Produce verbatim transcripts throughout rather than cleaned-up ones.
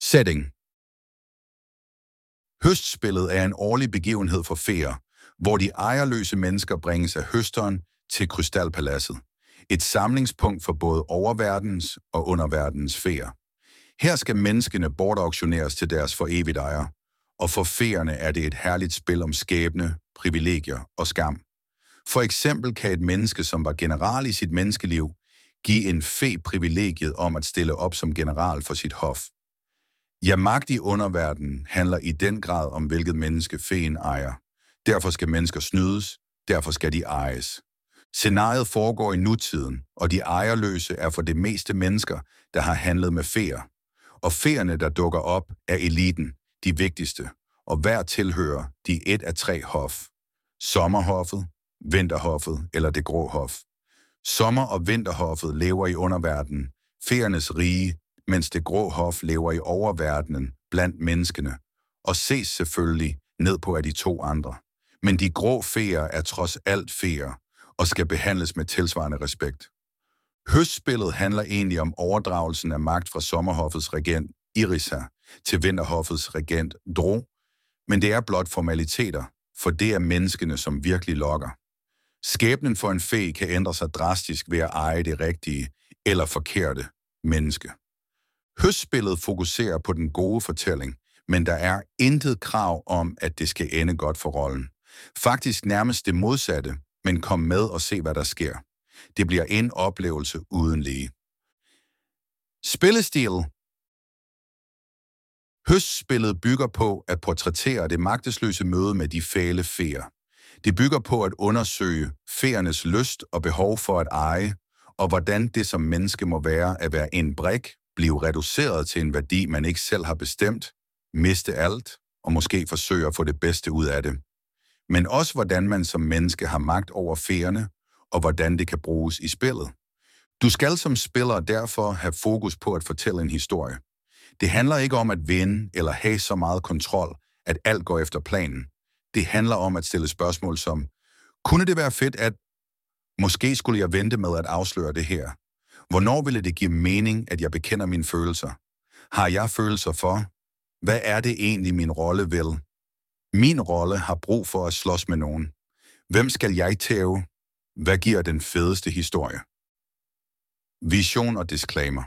Setting. Høstspillet er en årlig begivenhed for feer, hvor de ejerløse mennesker bringes af høsteren til Krystalpaladset. Et samlingspunkt for både oververdens og underverdens feer. Her skal menneskene bortauktioneres til deres for evigt ejer, og for feerne er det et herligt spil om skæbne, privilegier og skam. For eksempel kan et menneske, som var general i sit menneskeliv, give en fe privilegiet om at stille op som general for sit hof. Ja, magt i underverdenen handler i den grad om, hvilket menneske feen ejer. Derfor skal mennesker snydes, derfor skal de ejes. Scenariet foregår i nutiden, og de ejerløse er for det meste mennesker, der har handlet med feer. Og feerne, der dukker op, er eliten, de vigtigste, og hver tilhører de et af tre hof. Sommerhoffet, vinterhoffet eller det grå hof. Sommer- og vinterhoffet lever i underverdenen, feernes rige, mens det grå hof lever i oververdenen blandt menneskene, og ses selvfølgelig ned på af de to andre. Men de grå feer er trods alt feer, og skal behandles med tilsvarende respekt. Høstspillet handler egentlig om overdragelsen af magt fra sommerhoffets regent Irisa til vinterhoffets regent Dro, men det er blot formaliteter, for det er menneskene, som virkelig lokker. Skæbnen for en fe kan ændre sig drastisk ved at eje det rigtige eller forkerte menneske. Høstspillet fokuserer på den gode fortælling, men der er intet krav om, at det skal ende godt for rollen. Faktisk nærmest det modsatte, men kom med og se, hvad der sker. Det bliver en oplevelse uden lige. Spillestil. Høstspillet bygger på at portrættere det magtesløse møde med de fæle feer. Det bygger på at undersøge feernes lyst og behov for at eje, og hvordan det som menneske må være at være en brik, blive reduceret til en værdi, man ikke selv har bestemt, miste alt og måske forsøge at få det bedste ud af det. Men også hvordan man som menneske har magt over feerne, og hvordan det kan bruges i spillet. Du skal som spiller derfor have fokus på at fortælle en historie. Det handler ikke om at vinde eller have så meget kontrol, at alt går efter planen. Det handler om at stille spørgsmål som, kunne det være fedt, at måske skulle jeg vente med at afsløre det her? Hvornår ville det give mening, at jeg bekender mine følelser? Har jeg følelser for? Hvad er det egentlig, min rolle vil? Min rolle har brug for at slås med nogen. Hvem skal jeg tæve? Hvad giver den fedeste historie? Vision og disclaimer.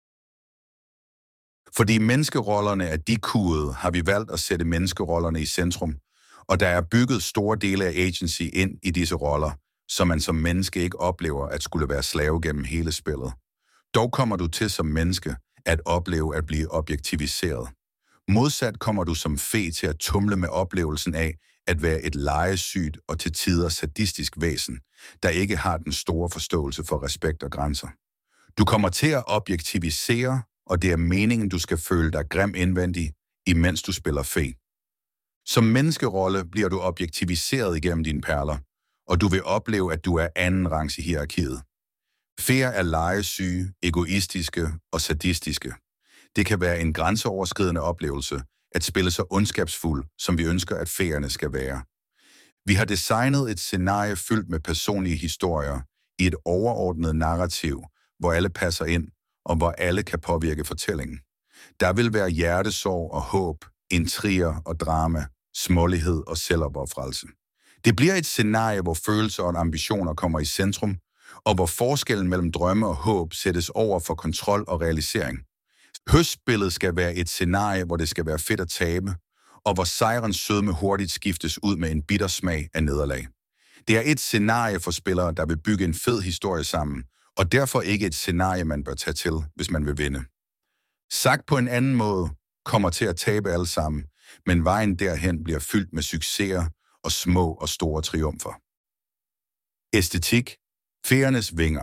Fordi menneskerollerne er dekodede, har vi valgt at sætte menneskerollerne i centrum, og der er bygget store dele af agency ind i disse roller, så man som menneske ikke oplever at skulle være slave gennem hele spillet. Dog kommer du til som menneske at opleve at blive objektiviseret. Modsat kommer du som fe til at tumle med oplevelsen af at være et legesygt og til tider sadistisk væsen, der ikke har den store forståelse for respekt og grænser. Du kommer til at objektivisere, og det er meningen, du skal føle dig grim indvendig, imens du spiller fe. Som menneskerolle bliver du objektiviseret igennem dine perler, og du vil opleve, at du er anden rangs i hierarkiet. Feer er legesyge, egoistiske og sadistiske. Det kan være en grænseoverskridende oplevelse at spille så ondskabsfuld, som vi ønsker, at feerne skal være. Vi har designet et scenarie fyldt med personlige historier i et overordnet narrativ, hvor alle passer ind, og hvor alle kan påvirke fortællingen. Der vil være hjertesorg og håb, intriger og drama, smålighed og selvopofrelse. Det bliver et scenarie, hvor følelser og ambitioner kommer i centrum, og hvor forskellen mellem drømme og håb sættes over for kontrol og realisering. Høstspillet skal være et scenarie, hvor det skal være fedt at tabe, og hvor sejrens sødme hurtigt skiftes ud med en bitter smag af nederlag. Det er et scenarie for spillere, der vil bygge en fed historie sammen, og derfor ikke et scenarie, man bør tage til, hvis man vil vinde. Sagt på en anden måde, kommer til at tabe alle sammen, men vejen derhen bliver fyldt med succeser og små og store triumfer. Æstetik. Feernes vinger.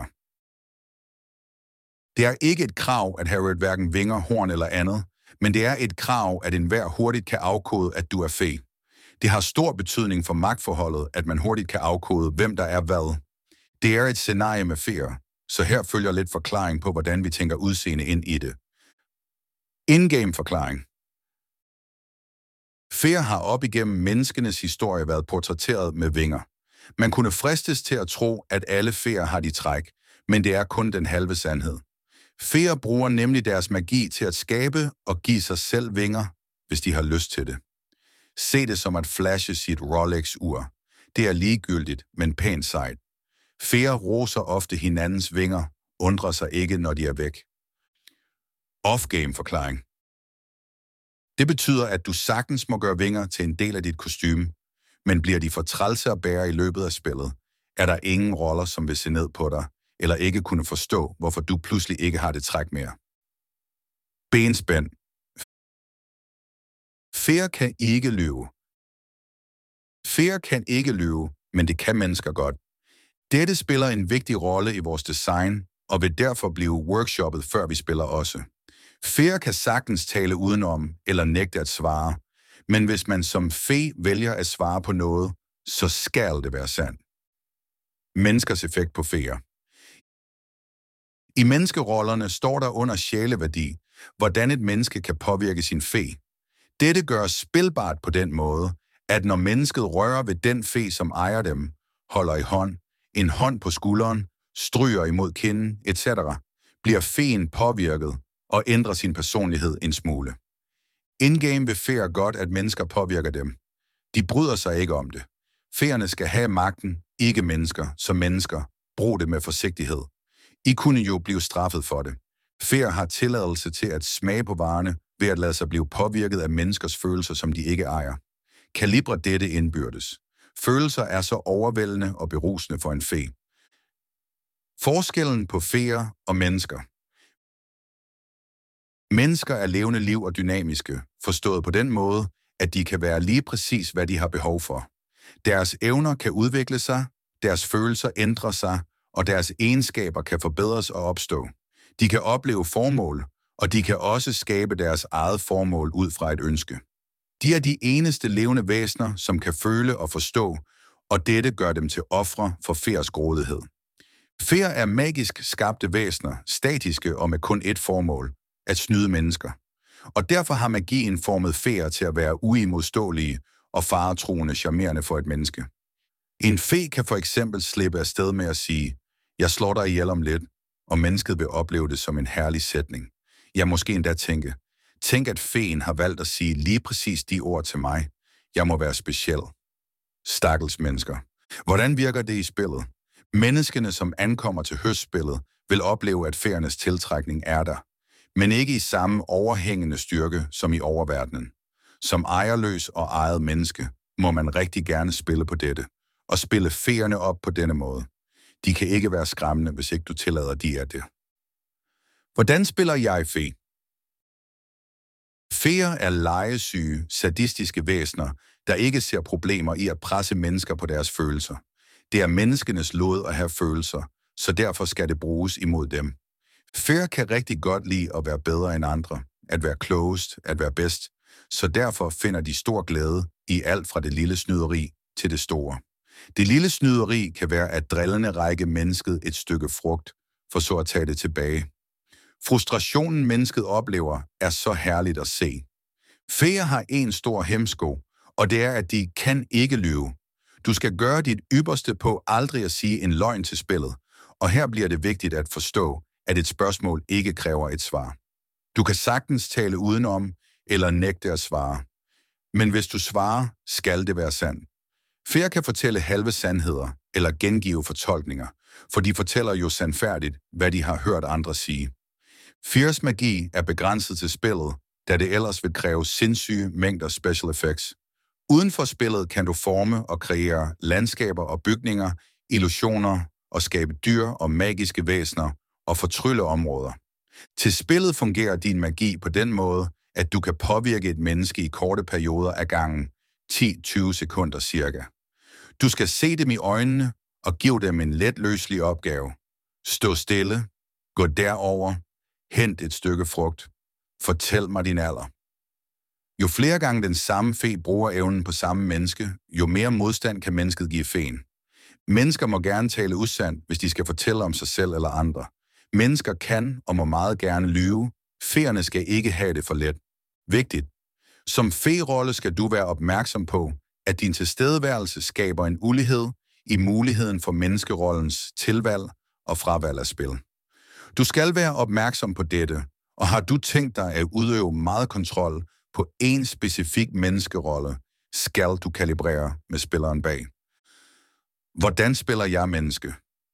Det er ikke et krav, at have hverken vinger, horn eller andet, men det er et krav, at enhver hurtigt kan afkode, at du er fe. Det har stor betydning for magtforholdet, at man hurtigt kan afkode, hvem der er hvad. Det er et scenarie med feer, så her følger lidt forklaring på, hvordan vi tænker udseende ind i det. In-game forklaring. Feer har op igennem menneskenes historie været portrætteret med vinger. Man kunne fristes til at tro, at alle feer har de træk, men det er kun den halve sandhed. Feer bruger nemlig deres magi til at skabe og give sig selv vinger, hvis de har lyst til det. Se det som at flashe sit Rolex-ur. Det er ligegyldigt, men pænt sejt. Feer roser ofte hinandens vinger, undrer sig ikke, når de er væk. Off-game-forklaring. Det betyder, at du sagtens må gøre vinger til en del af dit kostume, men bliver de for trælse at bære i løbet af spillet, er der ingen roller, som vil se ned på dig, eller ikke kunne forstå, hvorfor du pludselig ikke har det træk mere. Benspænd. Feer kan ikke lyve. Feer kan ikke lyve, men det kan mennesker godt. Dette spiller en vigtig rolle i vores design, og vil derfor blive workshoppet, før vi spiller også. Feer kan sagtens tale udenom eller nægte at svare, men hvis man som fe vælger at svare på noget, så skal det være sandt. Menneskers effekt på feer. I menneskerollerne står der under sjæleværdi, hvordan et menneske kan påvirke sin fe. Dette gør spilbart på den måde, at når mennesket rører ved den fe, som ejer dem, holder i hånd, en hånd på skulderen, stryger imod kinden, et cetera, bliver feen påvirket og ændrer sin personlighed en smule. Indgame vil feer godt, at mennesker påvirker dem. De bryder sig ikke om det. Feerne skal have magten, ikke mennesker, som mennesker. Brug det med forsigtighed. I kunne jo blive straffet for det. Feer har tilladelse til at smage på varerne ved at lade sig blive påvirket af menneskers følelser, som de ikke ejer. Kalibre dette indbyrdes. Følelser er så overvældende og berusende for en fe. Forskellen på feer og mennesker. Mennesker er levende liv og dynamiske, forstået på den måde, at de kan være lige præcis, hvad de har behov for. Deres evner kan udvikle sig, deres følelser ændrer sig, og deres egenskaber kan forbedres og opstå. De kan opleve formål, og de kan også skabe deres eget formål ud fra et ønske. De er de eneste levende væsener, som kan føle og forstå, og dette gør dem til ofre for feers grådighed. Feer er magisk skabte væsener, statiske og med kun ét formål, at snyde mennesker. Og derfor har magien formet feer til at være uimodståelige og faretruende charmerende for et menneske. En fe kan for eksempel slippe afsted med at sige, jeg slår dig ihjel om lidt, og mennesket vil opleve det som en herlig sætning. Jeg måske endda tænke, tænk at feen har valgt at sige lige præcis de ord til mig. Jeg må være speciel. Stakkels mennesker. Hvordan virker det i spillet? Menneskene, som ankommer til høstspillet, vil opleve, at feernes tiltrækning er der, men ikke i samme overhængende styrke som i oververdenen. Som ejerløs og ejet menneske må man rigtig gerne spille på dette, og spille feerne op på denne måde. De kan ikke være skræmmende, hvis ikke du tillader de af det. Hvordan spiller jeg fe? Feer er legesyge, sadistiske væsener, der ikke ser problemer i at presse mennesker på deres følelser. Det er menneskenes lod at have følelser, så derfor skal det bruges imod dem. Feer kan rigtig godt lide at være bedre end andre, at være klogest, at være bedst, så derfor finder de stor glæde i alt fra det lille snyderi til det store. Det lille snyderi kan være at drillende række mennesket et stykke frugt, for så at tage det tilbage. Frustrationen mennesket oplever er så herligt at se. Feer har en stor hæmsko, og det er, at de kan ikke lyve. Du skal gøre dit ypperste på aldrig at sige en løgn til spillet, og her bliver det vigtigt at forstå, at et spørgsmål ikke kræver et svar. Du kan sagtens tale udenom eller nægte at svare. Men hvis du svarer, skal det være sandt. Feer kan fortælle halve sandheder eller gengive fortolkninger, for de fortæller jo sandfærdigt, hvad de har hørt andre sige. Feers magi er begrænset til spillet, da det ellers vil kræve sindssyge mængder special effects. Uden for spillet kan du forme og kreere landskaber og bygninger, illusioner og skabe dyr og magiske væsener og fortrylle områder. Til spillet fungerer din magi på den måde, at du kan påvirke et menneske i korte perioder af gangen, ti til tyve sekunder cirka. Du skal se dem i øjnene og give dem en let løselig opgave. Stå stille, gå derover, hent et stykke frugt, fortæl mig din alder. Jo flere gange den samme fe bruger evnen på samme menneske, jo mere modstand kan mennesket give feen. Mennesker må gerne tale usandt, hvis de skal fortælle om sig selv eller andre. Mennesker kan og må meget gerne lyve. Feerne skal ikke have det for let. Vigtigt. Som fe-rolle skal du være opmærksom på, at din tilstedeværelse skaber en ulighed i muligheden for menneskerollens tilvalg og fravalg af spil. Du skal være opmærksom på dette, og har du tænkt dig at udøve meget kontrol på en specifik menneskerolle, skal du kalibrere med spilleren bag. Hvordan spiller jeg menneske?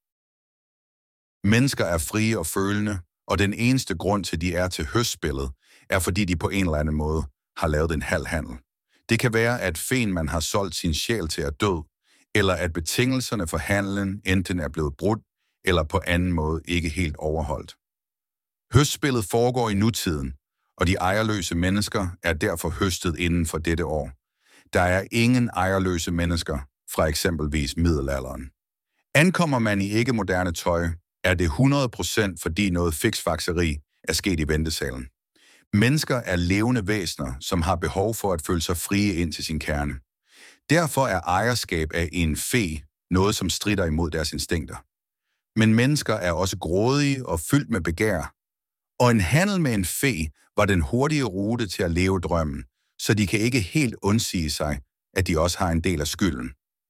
Mennesker er frie og følende, og den eneste grund til, de er til høstspillet, er fordi de på en eller anden måde har lavet en halv handel. Det kan være, at fen man har solgt sin sjæl til at død, eller at betingelserne for handlen enten er blevet brudt, eller på anden måde ikke helt overholdt. Høstspillet foregår i nutiden, og de ejerløse mennesker er derfor høstet inden for dette år. Der er ingen ejerløse mennesker fra eksempelvis middelalderen. Ankommer man i ikke-moderne tøj, er det hundrede procent fordi noget fiksfakseri er sket i ventesalen. Mennesker er levende væsener, som har behov for at føle sig frie ind til sin kerne. Derfor er ejerskab af en fe noget, som strider imod deres instinkter. Men mennesker er også grådige og fyldt med begær, og en handel med en fe var den hurtige rute til at leve drømmen, så de kan ikke helt undsige sig, at de også har en del af skylden.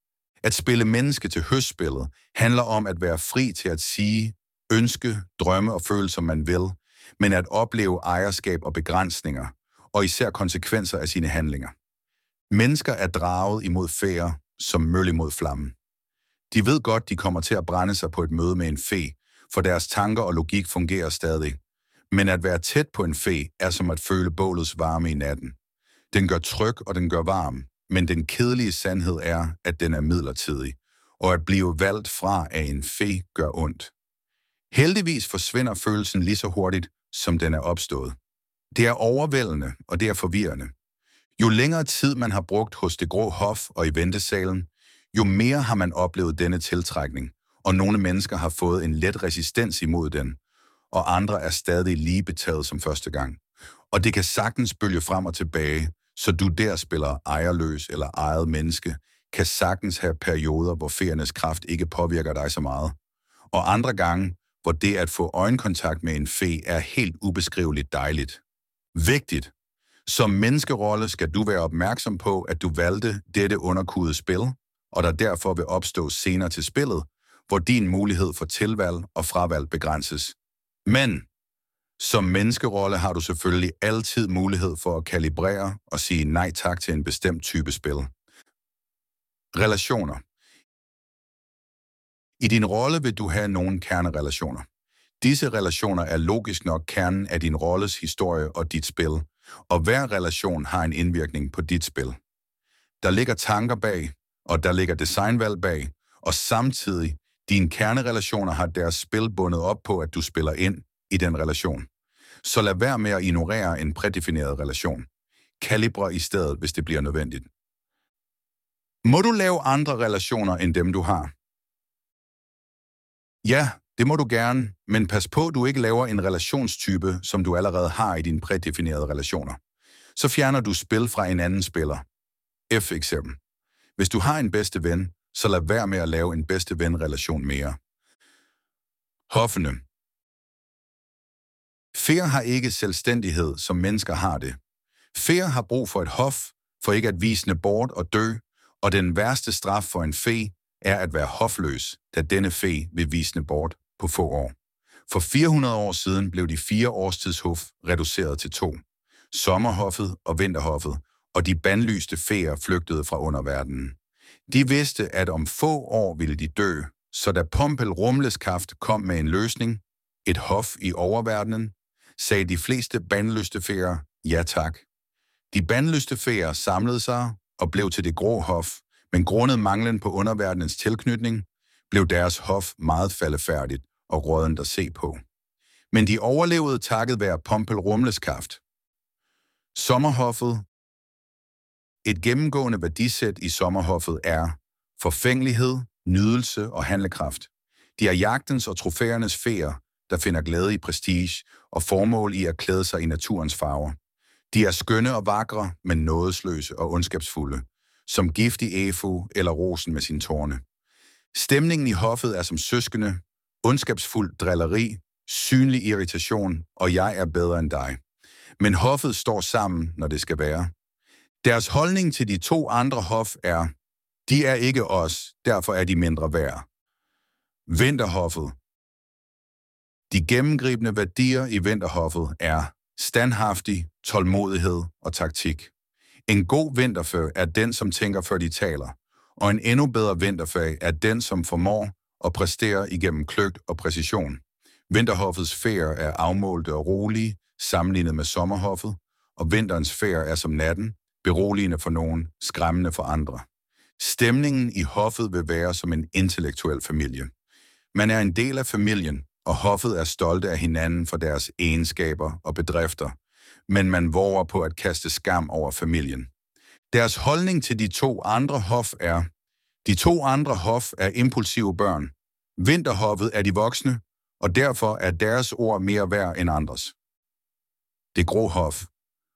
At spille menneske til høstspillet handler om at være fri til at sige, ønske, drømme og føle, som man vil, men at opleve ejerskab og begrænsninger, og især konsekvenser af sine handlinger. Mennesker er draget imod feer som møl imod flammen. De ved godt, de kommer til at brænde sig på et møde med en fe, for deres tanker og logik fungerer stadig. Men at være tæt på en fe er som at føle bålets varme i natten. Den gør tryg, og den gør varm, men den kedelige sandhed er, at den er midlertidig, og at blive valgt fra af en fe gør ondt. Heldigvis forsvinder følelsen lige så hurtigt, som den er opstået. Det er overvældende, og det er forvirrende. Jo længere tid man har brugt hos det grå hof og i ventesalen, jo mere har man oplevet denne tiltrækning, og nogle mennesker har fået en let resistens imod den, og andre er stadig lige betaget som første gang. Og det kan sagtens bølge frem og tilbage, så du der spiller ejerløs eller ejet menneske, kan sagtens have perioder, hvor feernes kraft ikke påvirker dig så meget. Og andre gange, hvor det at få øjenkontakt med en fe er helt ubeskriveligt dejligt. Vigtigt. Som menneskerolle skal du være opmærksom på, at du valgte dette underkudede spil, og der derfor vil opstå senere til spillet, hvor din mulighed for tilvalg og fravalg begrænses. Men som menneskerolle har du selvfølgelig altid mulighed for at kalibrere og sige nej tak til en bestemt type spil. Relationer. I din rolle vil du have nogle kernerelationer. Disse relationer er logisk nok kernen af din rolles historie og dit spil, og hver relation har en indvirkning på dit spil. Der ligger tanker bag, og der ligger designvalg bag, og samtidig dine kernerelationer har deres spil bundet op på, at du spiller ind i den relation. Så lad være med at ignorere en prædefineret relation. Kalibre i stedet, hvis det bliver nødvendigt. Må du lave andre relationer end dem, du har? Ja, det må du gerne, men pas på, at du ikke laver en relationstype, som du allerede har i dine prædefinerede relationer. Så fjerner du spil fra en anden spiller. For eksempel. Hvis du har en bedste ven, så lad være med at lave en bedste ven-relation mere. Hoffene. Feer har ikke selvstændighed, som mennesker har det. Feer har brug for et hof, for ikke at visne bort og dø, og den værste straf for en fe er at være hofløs, da denne fe vil visne bort på få år. For fire hundrede år siden blev de fire årstidshof reduceret til to. Sommerhoffet og vinterhoffet, og de bandlyste feer flygtede fra underverdenen. De vidste, at om få år ville de dø, så da Pompel Rumleskaft kom med en løsning, et hof i oververdenen, sagde de fleste bandlyste feer ja tak. De bandlyste feer samlede sig og blev til det grå hof, men grundet manglen på underverdenens tilknytning, blev deres hof meget faldefærdigt og rådent at se på. Men de overlevede takket være Pompel Rumleskaft. Sommerhoffet. Et gennemgående værdisæt i sommerhoffet er forfængelighed, nydelse og handlekraft. De er jagtens og trofæernes feer, der finder glæde i prestige og formål i at klæde sig i naturens farver. De er skønne og vakre, men nådesløse og ondskabsfulde, som giftig efu eller rosen med sine tårne. Stemningen i hoffet er som søskende, ondskabsfuld drilleri, synlig irritation, og jeg er bedre end dig. Men hoffet står sammen, når det skal være. Deres holdning til de to andre hof er, de er ikke os, derfor er de mindre værd. Vinterhoffet. De gennemgribende værdier i vinterhoffet er standhaftig, tålmodighed og taktik. En god vinterfør er den, som tænker, før de taler, og en endnu bedre vinterfør er den, som formår at præstere igennem kløgt og præcision. Vinterhoffets færer er afmålte og rolige, sammenlignet med sommerhoffet, og vinterens færer er som natten, beroligende for nogen, skræmmende for andre. Stemningen i hoffet vil være som en intellektuel familie. Man er en del af familien, og hoffet er stolte af hinanden for deres egenskaber og bedrifter, men man våger på at kaste skam over familien. Deres holdning til de to andre hof er, de to andre hof er impulsive børn. Vinterhoffet er de voksne, og derfor er deres ord mere værd end andres. Det grå hof.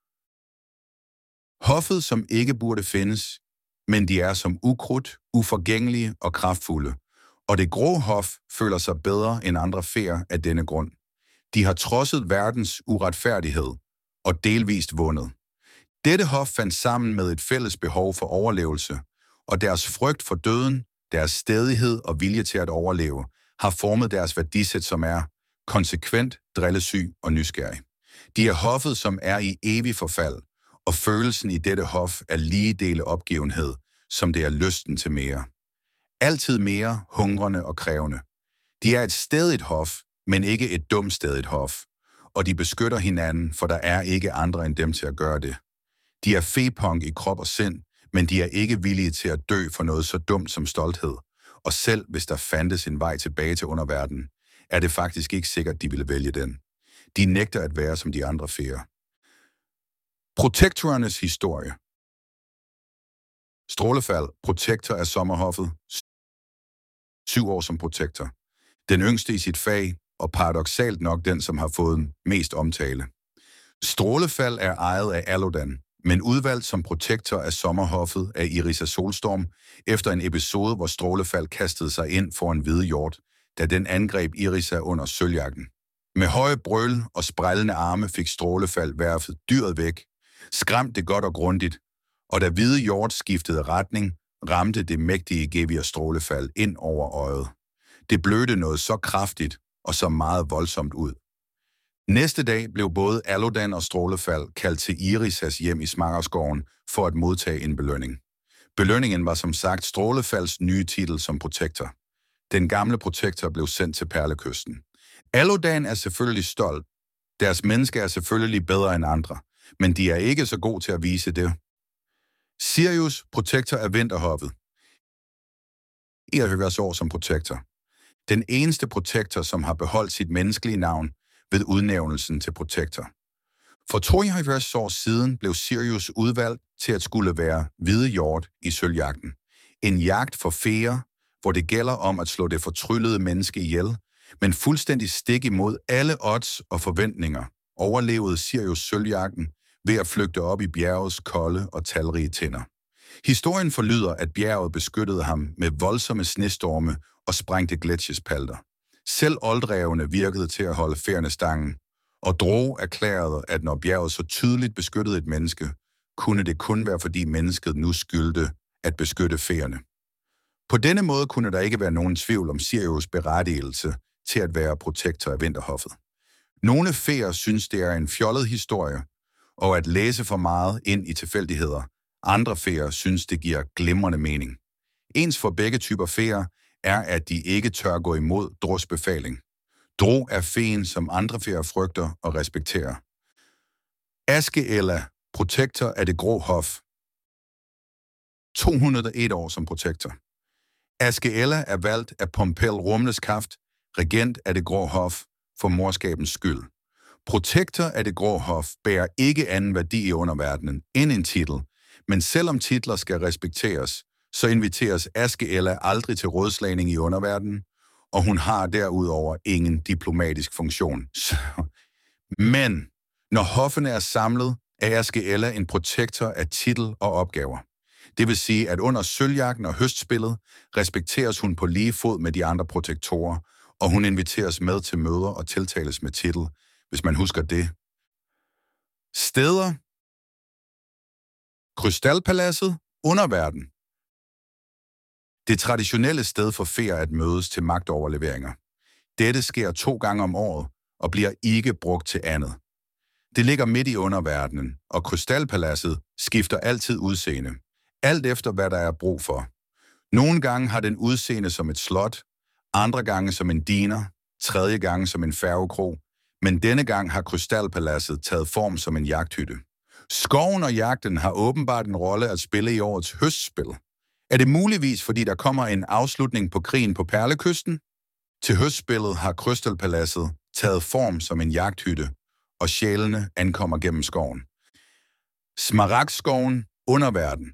Hoffet, som ikke burde findes, men de er som ukrudt, uforgængelige og kraftfulde, og det grå hof føler sig bedre end andre færer af denne grund. De har trodset verdens uretfærdighed og delvist vundet. Dette hof fandt sammen med et fælles behov for overlevelse, og deres frygt for døden, deres stædighed og vilje til at overleve, har formet deres værdisæt, som er konsekvent, drillesyg og nysgerrig. De er hoffet, som er i evig forfald, og følelsen i dette hof er lige dele opgivenhed, som det er lysten til mere. Altid mere hungrende og krævende. De er et stædigt hof, men ikke et dumt stædigt hof, og de beskytter hinanden, for der er ikke andre end dem til at gøre det. De er fepunk i krop og sind, men de er ikke villige til at dø for noget så dumt som stolthed, og selv hvis der fandtes en vej tilbage til underverdenen, er det faktisk ikke sikkert, de ville vælge den. De nægter at være som de andre færer. Protektorernes historie. Strålefald, protektor af sommerhoffet. Syv år som protektor. Den yngste i sit fag, og paradoksalt nok den, som har fået mest omtale. Strålefald er ejet af Aludan, men udvalgt som protektor af sommerhoffet af Irisa Solstorm, efter en episode, hvor Strålefald kastede sig ind for en hvide hjort, da den angreb Irisa under sølvjagten. Med høje brøl og sprællende arme fik Strålefald værfet dyret væk, skræmt det godt og grundigt, og da hvide hjort skiftede retning, ramte det mægtige Gevir Strålefald ind over øjet. Det blødte noget så kraftigt og så meget voldsomt ud. Næste dag blev både Aludan og Strålefald kaldt til Irisas hjem i Smaragskoven for at modtage en belønning. Belønningen var som sagt Strålefalds nye titel som protektor. Den gamle protektor blev sendt til Perlekysten. Aludan er selvfølgelig stolt. Deres mennesker er selvfølgelig bedre end andre, men de er ikke så gode til at vise det. Sirius, protektor af vinterhoffet. enoghalvfjerds år som protektor. Den eneste protektor, som har beholdt sit menneskelige navn ved udnævnelsen til protektor. For tooghalvfjerds år siden blev Sirius udvalgt til at skulle være hvide hjort i sølvjagten. En jagt for færer, hvor det gælder om at slå det fortryllede menneske ihjel, men fuldstændig stik imod alle odds og forventninger, overlevede Sirius sølvjagten ved at flygte op i bjergets kolde og talrige tinder. Historien forlyder, at bjerget beskyttede ham med voldsomme snestorme og sprængte gletsjespalter. Selv oldrevene virkede til at holde færene stangen, og Droge erklærede, at når bjerget så tydeligt beskyttede et menneske, kunne det kun være, fordi mennesket nu skyldte at beskytte færene. På denne måde kunne der ikke være nogen tvivl om Sirius' berettigelse til at være protektor af vinterhoffet. Nogle færer synes, det er en fjollet historie, og at læse for meget ind i tilfældigheder. Andre færer synes, det giver glimrende mening. Ens for begge typer færer er, at de ikke tør gå imod Dros befaling. Dro er feen, som andre færer frygter og respekterer. Aske-Ella, protektor af det grå hof. to hundrede og en år som protektor. Aske-Ella er valgt af Pompel Rumleskaft, regent af det grå hof, for morskabens skyld. Protektor af det grå hof bærer ikke anden værdi i underverdenen end en titel, men selvom titler skal respekteres, så inviteres Aske-Ella aldrig til rådslagning i underverdenen, og hun har derudover ingen diplomatisk funktion. Men når hoffene er samlet, er Aske-Ella en protektor af titel og opgaver. Det vil sige, at under sølvjagten og høstspillet respekteres hun på lige fod med de andre protektorer, og hun inviteres med til møder og tiltales med titel, hvis man husker det. Steder. Krystalpaladset, underverden. Det traditionelle sted for færer at mødes til magtoverleveringer. Dette sker to gange om året og bliver ikke brugt til andet. Det ligger midt i underverdenen, og krystalpaladset skifter altid udseende, alt efter hvad der er brug for. Nogle gange har den udseende som et slot, andre gange som en diner, tredje gange som en færgekro, men denne gang har krystalpaladset taget form som en jagthytte. Skoven og jagten har åbenbart en rolle at spille i årets høstspil. Er det muligvis, fordi der kommer en afslutning på krigen på Perlekysten? Til høstspillet har krystalpaladset taget form som en jagthytte, og sjælene ankommer gennem skoven. Smaragdskoven, underverden.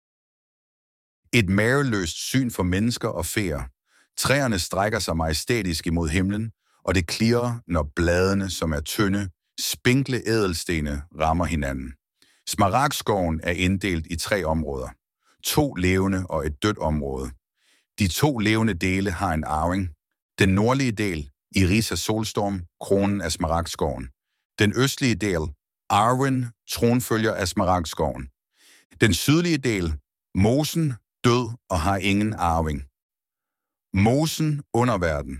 Et maveløst syn for mennesker og feer. Træerne strækker sig majestætisk imod himlen, og det klirrer, når bladene, som er tynde, spinkle ædelstene, rammer hinanden. Smaragdskoven er inddelt i tre områder. To levende og et dødt område. De to levende dele har en arving. Den nordlige del, Irisa Solstorm, kronen af Smaragdskoven. Den østlige del, Arwen, tronfølger af Smaragdskoven. Den sydlige del, Mosen, død og har ingen arving. Mosen, underverden.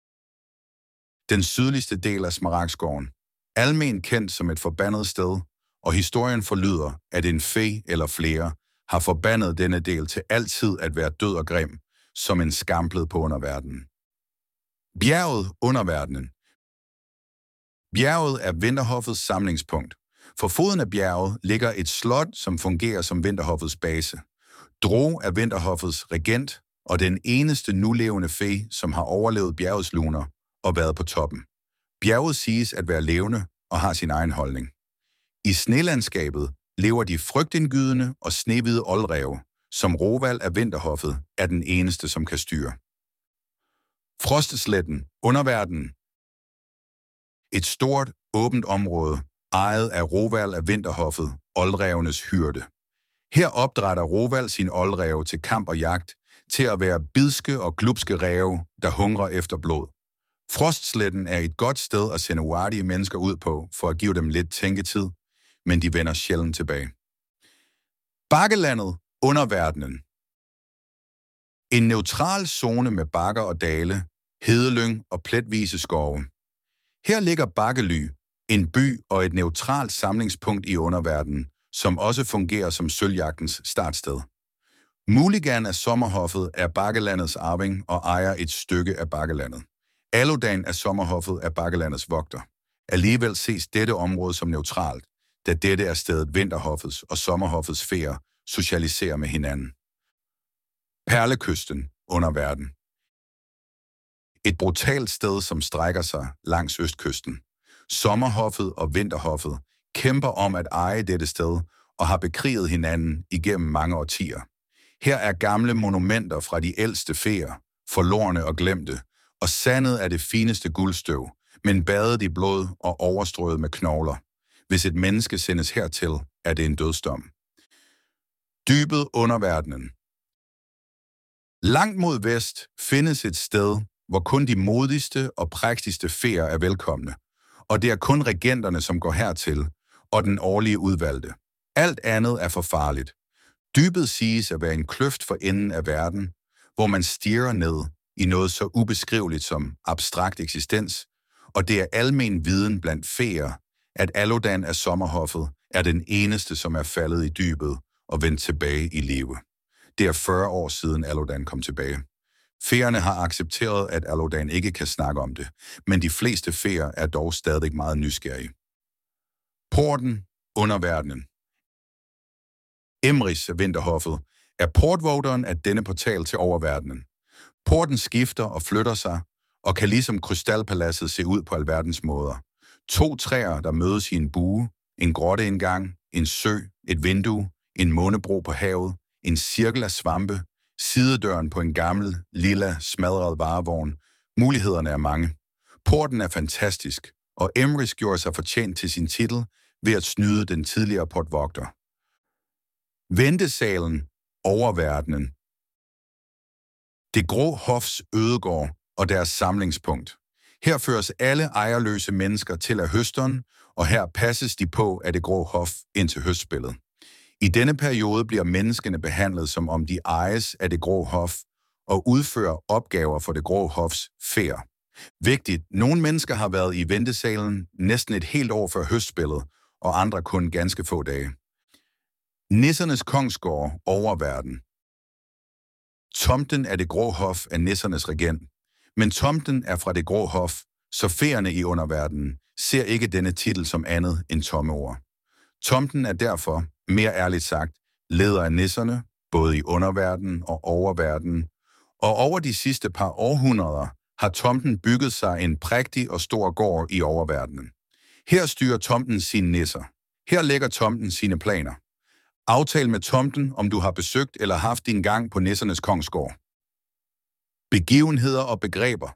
Den sydligste del af Smaragdskoven. Almen kendt som et forbandet sted, og historien forlyder, at en fe eller flere har forbandet denne del til altid at være død og grim, som en skamplet på underverdenen. Bjerget, underverdenen. Bjerget er Vinterhoffets samlingspunkt. For foden af bjerget ligger et slot, som fungerer som Vinterhoffets base. Dro er Vinterhoffets regent og den eneste nulevende fe, som har overlevet bjergets luner og været på toppen. Bjerget siges at være levende og har sin egen holdning. I snelandskabet lever de frygtindgydende og snehvide oldræve, som Roval af Vinterhoffet er den eneste, som kan styre. Frostesletten, underverdenen. Et stort, åbent område, ejet af Roval af Vinterhoffet, oldrævenes hyrde. Her opdrætter Roval sin oldræve til kamp og jagt, til at være bidske og glupske ræve, der hungrer efter blod. Frostsletten er et godt sted at sende uartige mennesker ud på, for at give dem lidt tænketid, men de vender sjældent tilbage. Bakkelandet, underverdenen. En neutral zone med bakker og dale, hedelyng og pletvise skove. Her ligger Bakkely, en by og et neutralt samlingspunkt i underverdenen, som også fungerer som sølvjagtens startsted. Mulligan af Sommerhoffet er Bakkelandets arving og ejer et stykke af Bakkelandet. Aludan af Sommerhoffet er Bakkelandets vogter. Alligevel ses dette område som neutralt, da dette er stedet Vinterhoffets og Sommerhoffets feer socialiserer med hinanden. Perlekysten, underverden. Et brutalt sted, som strækker sig langs østkysten. Sommerhoffet og Vinterhoffet kæmper om at eje dette sted og har bekriget hinanden igennem mange årtier. Her er gamle monumenter fra de ældste feer, forlorne og glemte, og sandet er det fineste guldstøv, men badet i blod og overstrøget med knogler. Hvis et menneske sendes hertil, er det en dødsdom. Dybet underverdenen. Langt mod vest findes et sted, hvor kun de modigste og prægtigste feer er velkomne, og det er kun regenterne, som går hertil, og den årlige udvalgte. Alt andet er for farligt. Dybet siges at være en kløft for enden af verden, hvor man stirrer ned i noget så ubeskriveligt som abstrakt eksistens, og det er almen viden blandt feer, at Aludan af Sommerhoffet er den eneste, som er faldet i dybet og vendt tilbage i live. Det er fyrre år siden Aludan kom tilbage. Feerne har accepteret, at Aludan ikke kan snakke om det, men de fleste feer er dog stadig meget nysgerrige. Porten, underverdenen. Emrys af Vinterhoffet er portvogteren af denne portal til oververdenen. Porten skifter og flytter sig, og kan ligesom krystalpaladset se ud på alverdens måder. To træer, der mødes i en bue, en grotteindgang, en sø, et vindue, en månebro på havet, en cirkel af svampe, sidedøren på en gammel, lilla, smadret varevogn. Mulighederne er mange. Porten er fantastisk, og Emrys gjorde sig fortjent til sin titel ved at snyde den tidligere portvogter. Ventesalen, oververdenen. Det grå hofs ødegård og deres samlingspunkt. Her føres alle ejerløse mennesker til af høsteren, og her passes de på af det grå hof ind til høstspillet. I denne periode bliver menneskene behandlet, som om de ejes af det grå hof, og udfører opgaver for det grå hofs feer. Vigtigt, nogle mennesker har været i ventesalen næsten et helt år før høstspillet, og andre kun ganske få dage. Nissernes kongsgård, oververden. Tomten er det grå hof af nissernes regent, men tomten er fra det grå hof, så feerne i underverdenen ser ikke denne titel som andet end tomme ord. Tomten er derfor, mere ærligt sagt, leder af nisserne, både i underverdenen og oververdenen, og over de sidste par århundreder har tomten bygget sig en prægtig og stor gård i oververdenen. Her styrer tomten sine nisser. Her lægger tomten sine planer. Aftal med tomten, om du har besøgt eller haft din gang på nissernes kongsgård. Begivenheder og begreber.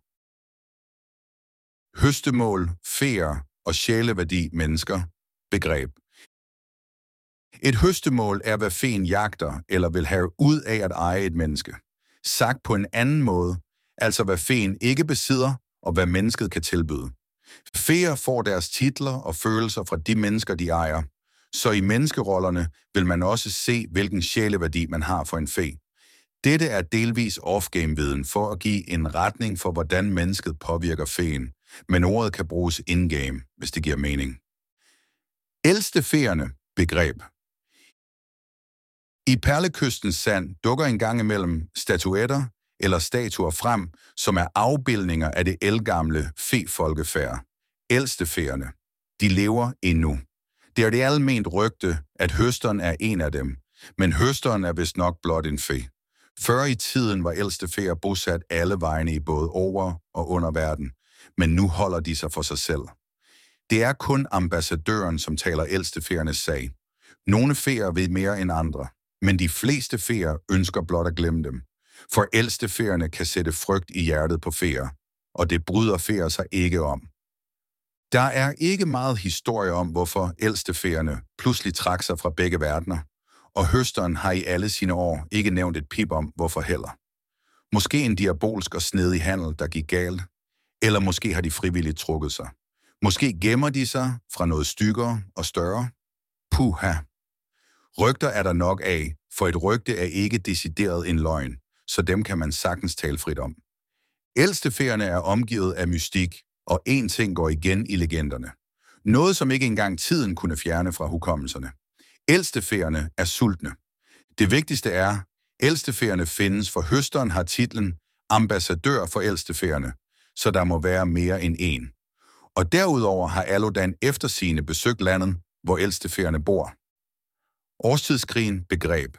Høstemål, feer og sjæleværdi mennesker. Begreb. Et høstemål er, hvad feen jagter eller vil have ud af at eje et menneske. Sagt på en anden måde, altså hvad feen ikke besidder og hvad mennesket kan tilbyde. Feer får deres titler og følelser fra de mennesker, de ejer. Så i menneskerollerne vil man også se, hvilken sjæleværdi man har for en fe. Dette er delvis off-game-viden for at give en retning for, hvordan mennesket påvirker feen, men ordet kan bruges in-game, hvis det giver mening. Ældste feerne, begreb. I Perlekystens sand dukker en gang imellem statuetter eller statuer frem, som er afbildninger af det ældgamle fe-folkefærd. Ældste feerne. De lever endnu. Det er det alment rygte, at høsteren er en af dem, men høsteren er vist nok blot en fe. Før i tiden var ældste feer bosat alle vegne i både over- og underverden, men nu holder de sig for sig selv. Det er kun ambassadøren, som taler ældste feernes sag. Nogle feer ved mere end andre, men de fleste feer ønsker blot at glemme dem. For ældste feerne kan sætte frygt i hjertet på feer, og det bryder feer sig ikke om. Der er ikke meget historie om, hvorfor ældstefeerne pludselig trak sig fra begge verdener, og høsteren har i alle sine år ikke nævnt et pip om, hvorfor heller. Måske en diabolsk og snedig handel, der gik galt, eller måske har de frivilligt trukket sig. Måske gemmer de sig fra noget styggere og større. Puha. Rygter er der nok af, for et rygte er ikke decideret en løgn, så dem kan man sagtens tale frit om. Ældstefeerne er omgivet af mystik, og én ting går igen i legenderne. Noget, som ikke engang tiden kunne fjerne fra hukommelserne. Ældstefeerne er sultne. Det vigtigste er, ældstefeerne findes, for høsteren har titlen ambassadør for ældstefeerne, så der må være mere end én. Og derudover har Aludan eftersigende besøgt landet, hvor ældstefeerne bor. Årstidskrigen, begreb.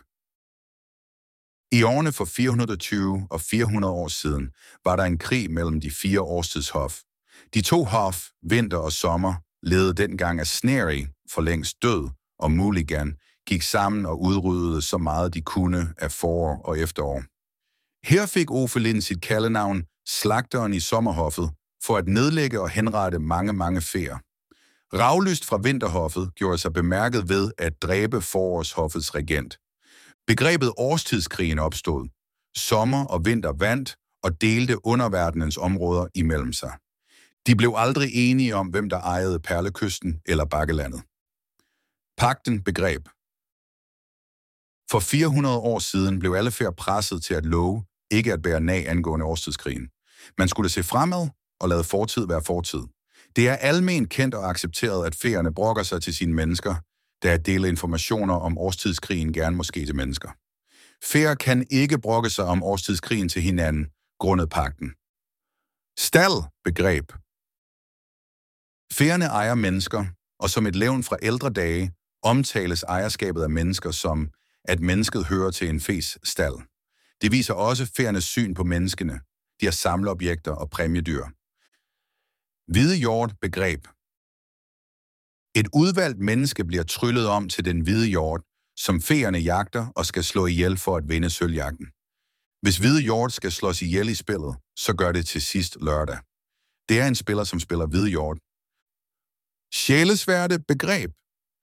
I årene for fire hundrede og tyve og fire hundrede år siden var der en krig mellem de fire årstidshof. De to hof, vinter og sommer, ledede dengang af Snerri, for længst død, og Mulligan, gik sammen og udryddede så meget de kunne af forår og efterår. Her fik Ofelin sit kaldenavn Slagteren i sommerhoffet for at nedlægge og henrette mange, mange feer. Ravlyst fra vinterhoffet gjorde sig bemærket ved at dræbe forårshoffets regent. Begrebet årstidskrigen opstod. Sommer og vinter vandt og delte underverdenens områder imellem sig. De blev aldrig enige om, hvem der ejede Perlekysten eller Bakkelandet. Pagten, begreb. For fire hundrede år siden blev alle feer presset til at love ikke at bære nag angående årstidskrigen. Man skulle se fremad og lade fortid være fortid. Det er alment kendt og accepteret, at feerne brokker sig til sine mennesker, da at dele informationer om årstidskrigen gerne må ske til mennesker. Feer kan ikke brokke sig om årstidskrigen til hinanden, grundet pagten. Stald, begreb. Feerne ejer mennesker, og som et levn fra ældre dage omtales ejerskabet af mennesker som, at mennesket hører til en fes stald. Det viser også feernes syn på menneskene. De er samleobjekter og præmiedyr. Hvide hjort, begreb. Et udvalgt menneske bliver tryllet om til den hvide hjort, som feerne jagter og skal slå ihjel for at vinde sølvjagten. Hvis hvide hjort skal slås ihjel i spillet, så gør det til sidst lørdag. Det er en spiller, som spiller hvide hjort. Sjælesværte, begreb.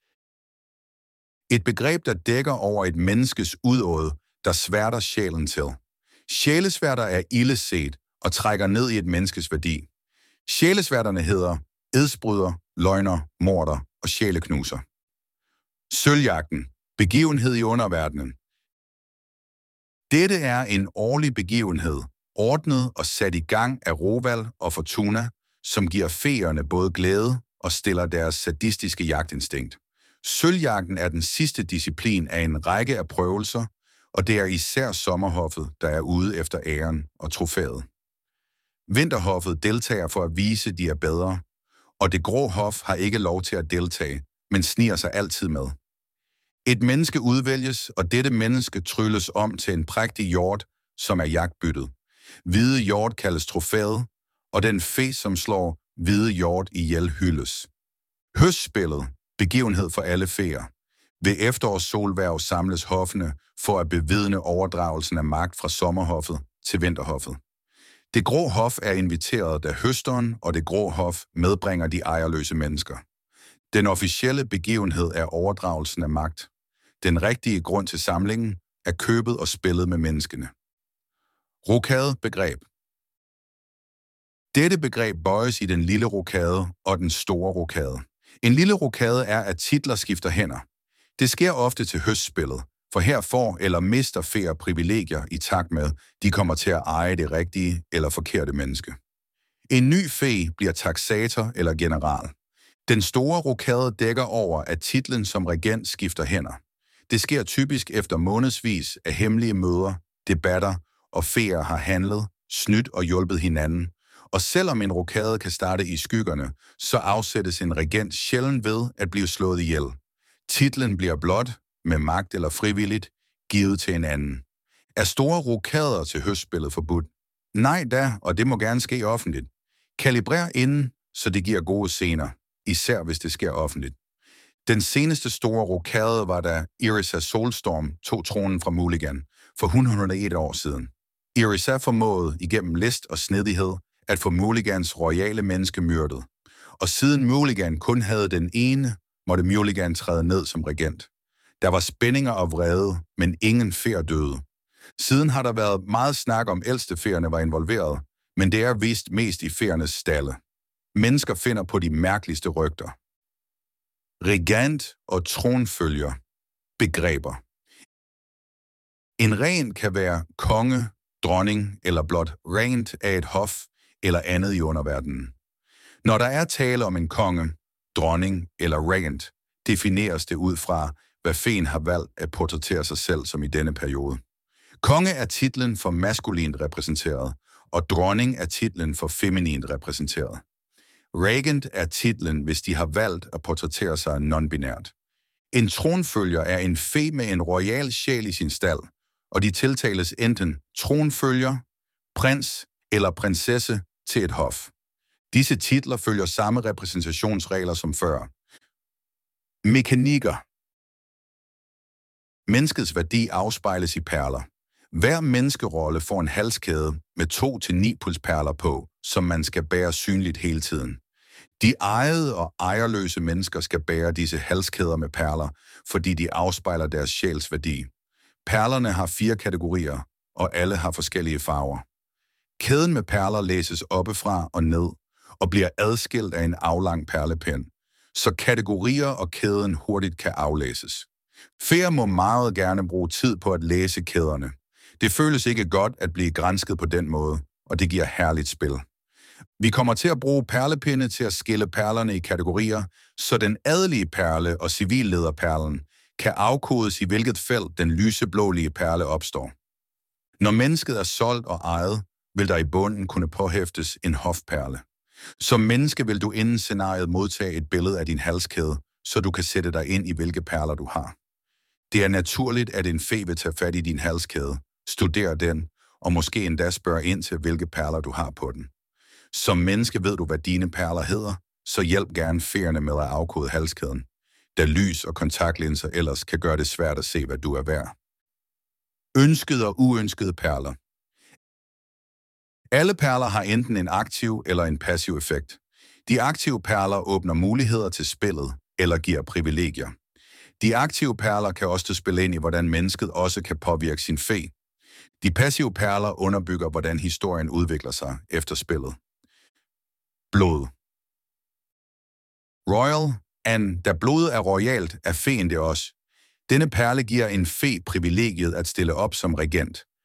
Et begreb, der dækker over et menneskes udåd, der sværter sjælen til. Sjælesværter er ildeset og trækker ned i et menneskes værdi. Sjælesværterne hedder edsbryder, løgner, morder og sjæleknuser. Sølvjagten, begivenhed i underverdenen. Dette er en årlig begivenhed, ordnet og sat i gang af Roval og Fortuna, som giver feerne både glæde og stiller deres sadistiske jagtinstinkt. Sølvjagten er den sidste disciplin af en række af prøvelser, og det er især sommerhoffet, der er ude efter æren og trofæet. Vinterhoffet deltager for at vise, de er bedre, og det grå hof har ikke lov til at deltage, men sniger sig altid med. Et menneske udvælges, og dette menneske trylles om til en prægtig hjort, som er jagtbyttet. Hvide hjort kaldes trofæet, og den fe, som slår hvide hjort ihjel, hyldes. Høstspillet, begivenhed for alle feer. Ved efterårssolværv samles hoffene for at bevidne overdragelsen af magt fra sommerhoffet til vinterhoffet. Det grå hof er inviteret, da høsteren og det grå hof medbringer de ejerløse mennesker. Den officielle begivenhed er overdragelsen af magt. Den rigtige grund til samlingen er købet og spillet med menneskene. Rokade-begreb. Dette begreb bøjes i den lille rokade og den store rokade. En lille rokade er, at titler skifter hænder. Det sker ofte til høstspillet, for her får eller mister feer privilegier i takt med, de kommer til at eje det rigtige eller forkerte menneske. En ny fe bliver taxator eller general. Den store rokade dækker over, at titlen som regent skifter hænder. Det sker typisk efter månedsvis af hemmelige møder, debatter, og feer har handlet, snydt og hjulpet hinanden. Og selvom en rokade kan starte i skyggerne, så afsættes en regent sjældent ved at blive slået ihjel. Titlen bliver blot, med magt eller frivilligt, givet til en anden. Er store rokader til høstspillet forbudt? Nej da, og det må gerne ske offentligt. Kalibrer inden, så det giver gode scener, især hvis det sker offentligt. Den seneste store rokade var, da Irisa Solstorm tog tronen fra Mulligan for et hundrede og en år siden. Irisa formåede igennem list og snedighed at få Mulligans royale menneske myrdet, og siden Mulligan kun havde den ene, måtte Mulligan træde ned som regent. Der var spændinger og vrede, men ingen feer døde. Siden har der været meget snak om ældstefeerne var involveret, men det er vist mest i feernes stalle. Mennesker finder på de mærkeligste rygter. Regent og tronfølger. Begreber. En regent kan være konge, dronning eller blot regent af et hof eller andet i underverdenen. Når der er tale om en konge, dronning eller regent, defineres det ud fra, hvad feen har valgt at portrættere sig selv som i denne periode. Konge er titlen for maskulint repræsenteret, og dronning er titlen for feminint repræsenteret. Regent er titlen, hvis de har valgt at portrættere sig non-binært. En tronfølger er en fe med en royal sjæl i sin stald, og de tiltales enten tronfølger, prins eller prinsesse til et hof. Disse titler følger samme repræsentationsregler som før. Mekanikker. Menneskets værdi afspejles i perler. Hver menneskerolle får en halskæde med to til ni pulsperler på, som man skal bære synligt hele tiden. De ejede og ejerløse mennesker skal bære disse halskæder med perler, fordi de afspejler deres sjæls værdi. Perlerne har fire kategorier, og alle har forskellige farver. Kæden med perler læses oppefra og ned, og bliver adskilt af en aflang perlepind, så kategorier og kæden hurtigt kan aflæses. Feer må meget gerne bruge tid på at læse kæderne. Det føles ikke godt at blive gransket på den måde, og det giver herligt spil. Vi kommer til at bruge perlepinde til at skille perlerne i kategorier, så den adelige perle og civillederperlen kan afkodes i hvilket felt den lyseblålige perle opstår. Når mennesket er solgt og ejet, vil der i bunden kunne påhæftes en hofperle. Som menneske vil du inden scenariet modtage et billede af din halskæde, så du kan sætte dig ind i hvilke perler du har. Det er naturligt, at en fe vil tage fat i din halskæde, studere den, og måske endda spørge ind til, hvilke perler du har på den. Som menneske ved du, hvad dine perler hedder, så hjælp gerne feerne med at afkode halskæden, da lys og kontaktlinser ellers kan gøre det svært at se, hvad du er værd. Ønskede og uønskede perler. Alle perler har enten en aktiv eller en passiv effekt. De aktive perler åbner muligheder til spillet eller giver privilegier. De aktive perler kan også spille ind i, hvordan mennesket også kan påvirke sin fe. De passive perler underbygger, hvordan historien udvikler sig efter spillet. Blod. Royal, and da blodet er royalt, er feen det også. Denne perle giver en fe privilegiet at stille op som regent.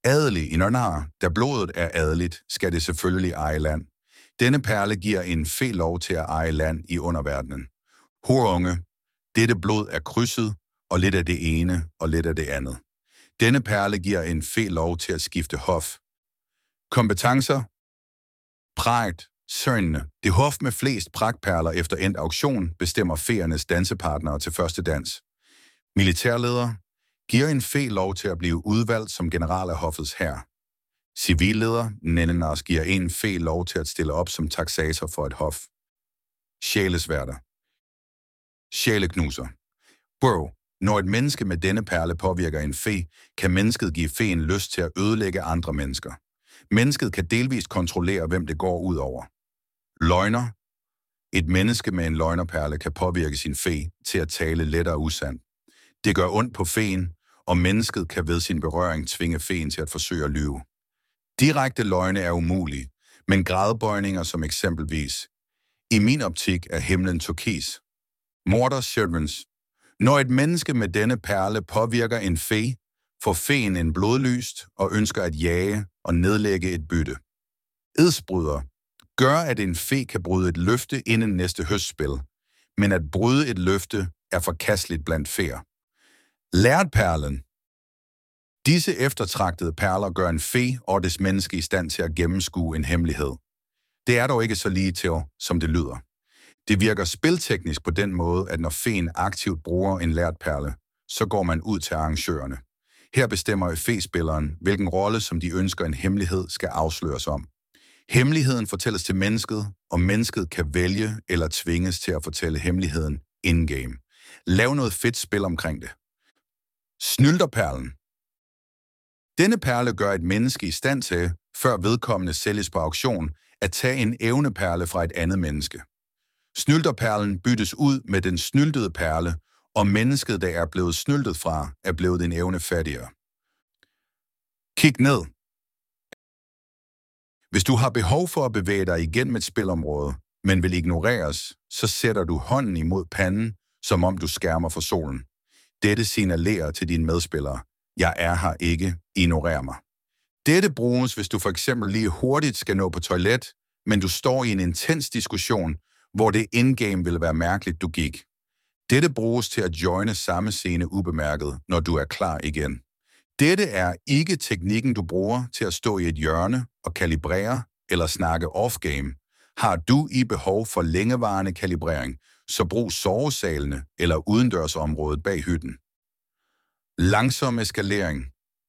Adelig i Nørnar, da blodet er adeligt, skal det selvfølgelig eje land. Denne perle giver en fe lov til at eje land i underverdenen. Horunge, dette blod er krydset, og lidt af det ene og lidt af det andet. Denne perle giver en fe lov til at skifte hof. Kompetencer. Pragt, sønnene. Det hof med flest pragtperler efter endt auktion bestemmer feernes dansepartnere til første dans. Militærleder giver en fe lov til at blive udvalgt som general af hoffets hær. Civilleder, Nenenars, giver en fe lov til at stille op som taksator for et hof. Sjælesværter. Sjæleknuser. Bro, når et menneske med denne perle påvirker en fe, kan mennesket give feen lyst til at ødelægge andre mennesker. Mennesket kan delvist kontrollere, hvem det går ud over. Løgner. Et menneske med en løgnerperle kan påvirke sin fe til at tale let og usandt. Det gør ondt på feen, og mennesket kan ved sin berøring tvinge feen til at forsøge at lyve. Direkte løgne er umulige, men gradbøjninger som eksempelvis: i min optik er himlen turkis. Morder Servants. Når et menneske med denne perle påvirker en fe, får feen en blodlyst og ønsker at jage og nedlægge et bytte. Edsbryder gør, at en fe kan bryde et løfte inden næste høstspil, men at bryde et løfte er forkasteligt blandt feer. Lærtperlen. Disse eftertragtede perler gør en fe og dets menneske i stand til at gennemskue en hemmelighed. Det er dog ikke så lige til, som det lyder. Det virker spilteknisk på den måde, at når feen aktivt bruger en lærtperle, så går man ud til arrangørerne. Her bestemmer fe-spilleren, hvilken rolle, som de ønsker en hemmelighed, skal afsløres om. Hemmeligheden fortælles til mennesket, og mennesket kan vælge eller tvinges til at fortælle hemmeligheden in-game. Lav noget fedt spil omkring det. Snylterperlen. Denne perle gør et menneske i stand til, før vedkommende sælges på auktion, at tage en evneperle fra et andet menneske. Snylterperlen byttes ud med den snyltede perle, og mennesket, der er blevet snyltet fra, er blevet en evne fattigere. Kig ned. Hvis du har behov for at bevæge dig igennem et spilområde, men vil ignoreres, så sætter du hånden imod panden, som om du skærmer for solen. Dette signalerer til dine medspillere: jeg er her ikke, ignorer mig. Dette bruges, hvis du for eksempel lige hurtigt skal nå på toilet, men du står i en intens diskussion, hvor det in-game ville være mærkeligt, du gik. Dette bruges til at joine samme scene ubemærket, når du er klar igen. Dette er ikke teknikken, du bruger til at stå i et hjørne og kalibrere eller snakke off-game. Har du i behov for længevarende kalibrering, så brug sovesalene eller udendørsområdet bag hytten. Langsom eskalering.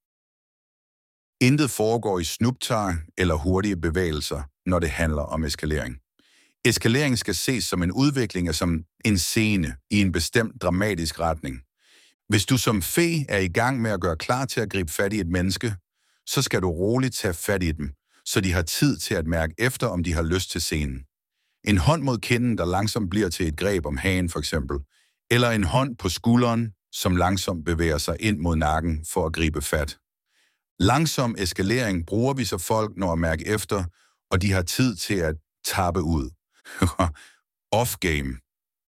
Intet foregår i snuptag eller hurtige bevægelser, når det handler om eskalering. Eskalering skal ses som en udvikling af som en scene i en bestemt dramatisk retning. Hvis du som fe er i gang med at gøre klar til at gribe fat i et menneske, så skal du roligt tage fat i dem, så de har tid til at mærke efter, om de har lyst til scenen. En hånd mod kinden, der langsomt bliver til et greb om hagen for eksempel, eller en hånd på skulderen, som langsomt bevæger sig ind mod nakken for at gribe fat. Langsom eskalering bruger vi, så folk når at mærke efter, og de har tid til at tappe ud. Off-game.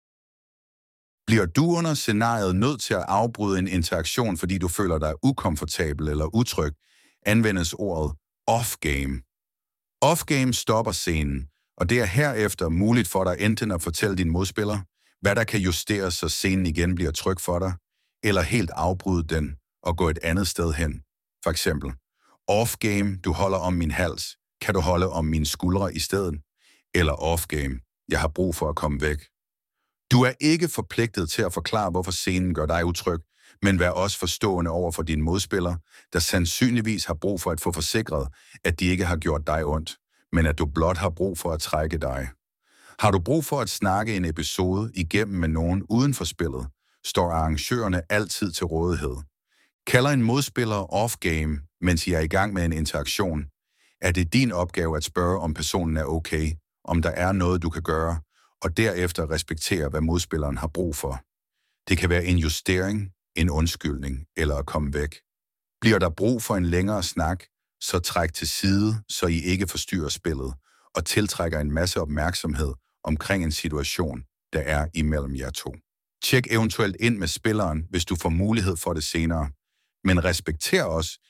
Bliver du under scenariet nødt til at afbryde en interaktion, fordi du føler dig ukomfortabel eller utryg, anvendes ordet off-game. Off-game stopper scenen, og det er herefter muligt for dig enten at fortælle din modspiller, hvad der kan justeres, så scenen igen bliver tryg for dig, eller helt afbryde den og gå et andet sted hen. For eksempel, off-game, du holder om min hals, kan du holde om mine skuldre i stedet? Eller off-game, jeg har brug for at komme væk. Du er ikke forpligtet til at forklare, hvorfor scenen gør dig utryg, men vær også forstående over for dine modspillere, der sandsynligvis har brug for at få forsikret, at de ikke har gjort dig ondt, men at du blot har brug for at trække dig. Har du brug for at snakke en episode igennem med nogen uden for spillet, står arrangørerne altid til rådighed. Kalder en modspiller off-game, mens I er i gang med en interaktion, er det din opgave at spørge, om personen er okay, om der er noget, du kan gøre, og derefter respektere, hvad modspilleren har brug for. Det kan være en justering, en undskyldning eller at komme væk. Bliver der brug for en længere snak, så træk til side, så I ikke forstyrrer spillet, og tiltrækker en masse opmærksomhed omkring en situation, der er imellem jer to. Tjek eventuelt ind med spilleren, hvis du får mulighed for det senere, men respekter også,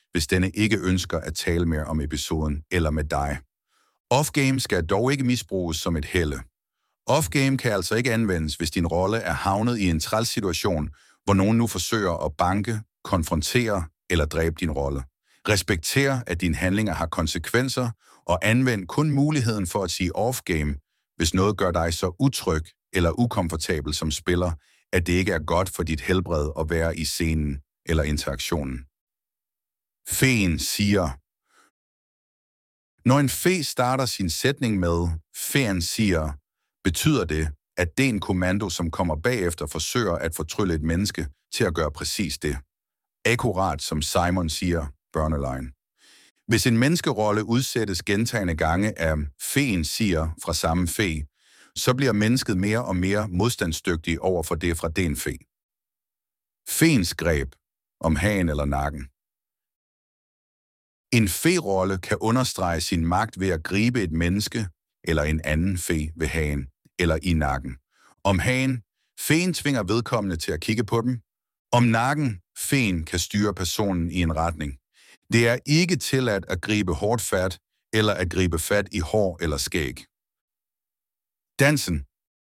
hvis denne ikke ønsker at tale mere om episoden eller med dig. Off-game skal dog ikke misbruges som et helle. Off-game kan altså ikke anvendes, hvis din rolle er havnet i en træls situation, hvor nogen nu forsøger at banke, konfrontere eller dræbe din rolle. Respekter, at dine handlinger har konsekvenser, og anvend kun muligheden for at sige off-game, hvis noget gør dig så utryg eller ukomfortabel som spiller, at det ikke er godt for dit helbred at være i scenen eller interaktionen. Feen siger. Når en fe starter sin sætning med feen siger, betyder det, at det er en kommando, som kommer bagefter forsøger at fortrylle et menneske til at gøre præcis det. Akkurat som Simon siger, børneline. Hvis en menneskerolle udsættes gentagne gange af feen siger fra samme fe, så bliver mennesket mere og mere modstandsdygtig over for det fra den fe. Feens greb om hagen eller nakken. En fe-rolle kan understrege sin magt ved at gribe et menneske eller en anden fe ved hagen eller i nakken. Om hagen, feen tvinger vedkommende til at kigge på dem. Om nakken, feen kan styre personen i en retning. Det er ikke tilladt at gribe hårdt fat eller at gribe fat i hår eller skæg. Dansen.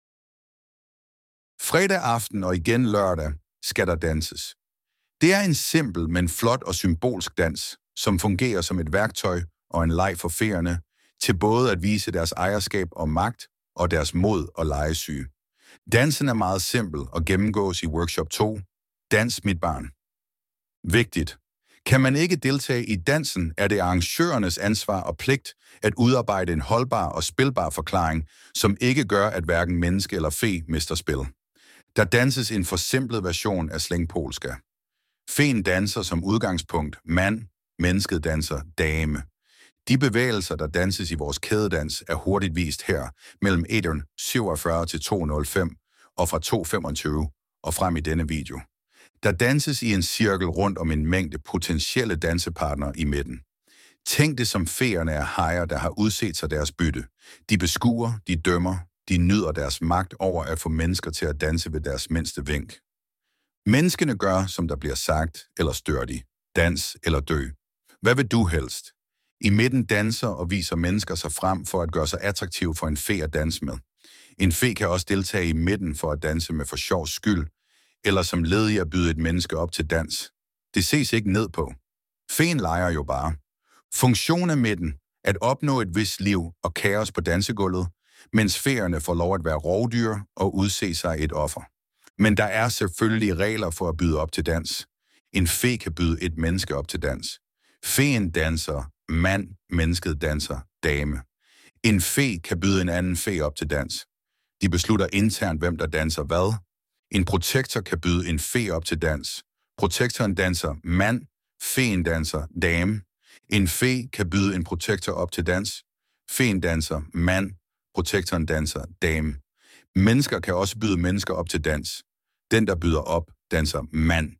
Fredag aften og igen lørdag skal der danses. Det er en simpel, men flot og symbolsk dans, som fungerer som et værktøj og en leg for feerne, til både at vise deres ejerskab og magt og deres mod og legesyge. Dansen er meget simpel og gennemgås i workshop to. Dans mit barn. Vigtigt. Kan man ikke deltage i dansen, er det arrangørernes ansvar og pligt at udarbejde en holdbar og spilbar forklaring, som ikke gør, at hverken menneske eller fe mister spil. Der danses en forsimplet version af slængpolska. Feen danser som udgangspunkt mand, mennesket danser dame. De bevægelser, der danses i vores kædedans, er hurtigt vist her, mellem et syvogfyrre til to nul fem og fra to femogtyve og frem i denne video. Der danses i en cirkel rundt om en mængde potentielle dansepartnere i midten. Tænk det som feerne er hajer, der har udset sig deres bytte. De beskuer, de dømmer, de nyder deres magt over at få mennesker til at danse ved deres mindste vink. Menneskene gør, som der bliver sagt, eller stør de. Dans eller dø. Hvad vil du helst? I midten danser og viser mennesker sig frem for at gøre sig attraktiv for en fe at danse med. En fe kan også deltage i midten for at danse med for sjov skyld, eller som led i at byde et menneske op til dans. Det ses ikke ned på. Feen leger jo bare. Funktion af midten, at opnå et vist liv og kaos på dansegulvet, mens feerne får lov at være rovdyr og udse sig et offer. Men der er selvfølgelig regler for at byde op til dans. En fe kan byde et menneske op til dans. Feen danser mand, mennesket danser dame. En fe kan byde en anden fe op til dans. De beslutter internt, hvem der danser hvad. En protektor kan byde en fe op til dans. Protektoren danser mand, feen danser dame. En fe kan byde en protektor op til dans. Feen danser mand, protektoren danser dame. Mennesker kan også byde mennesker op til dans. Den, der byder op, danser mand.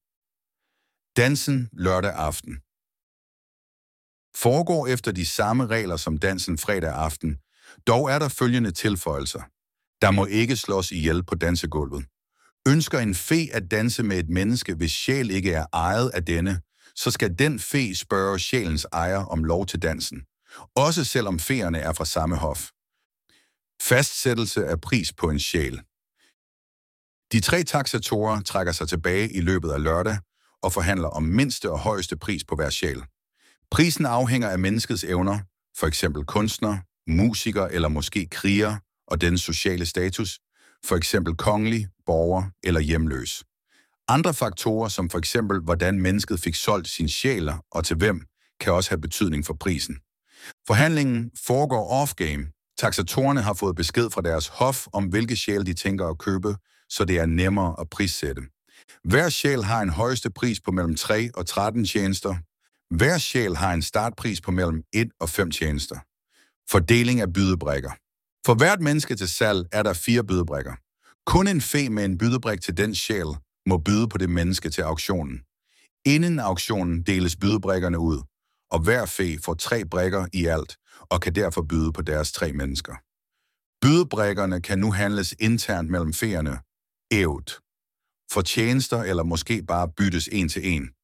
Dansen lørdag aften foregår efter de samme regler som dansen fredag aften. Dog er der følgende tilføjelser. Der må ikke slås ihjel på dansegulvet. Ønsker en fe at danse med et menneske, hvis sjæl ikke er ejet af denne, så skal den fe spørge sjælens ejer om lov til dansen. Også selvom feerne er fra samme hof. Fastsættelse af pris på en sjæl. De tre taksatorer trækker sig tilbage i løbet af lørdag og forhandler om mindste og højeste pris på hver sjæl. Prisen afhænger af menneskets evner, for eksempel kunstner, musiker eller måske kriger og dens sociale status, for eksempel kongelig, borger eller hjemløs. Andre faktorer, som for eksempel hvordan mennesket fik solgt sin sjæl og til hvem, kan også have betydning for prisen. Forhandlingen foregår off-game. Taksatorerne har fået besked fra deres hof om, hvilke sjæl de tænker at købe, så det er nemmere at prissætte. Hver sjæl har en højeste pris på mellem tre og tretten tjenester. Hver sjæl har en startpris på mellem et og fem tjenester. Fordeling af bydebrikker. For hvert menneske til salg er der fire bydebrikker. Kun en fe med en bydebrik til den sjæl må byde på det menneske til auktionen. Inden auktionen deles bydebrikkerne ud, og hver fe får tre brikker i alt og kan derfor byde på deres tre mennesker. Bydebrikkerne kan nu handles internt mellem feerne. Ævt. For tjenester eller måske bare byttes en til en.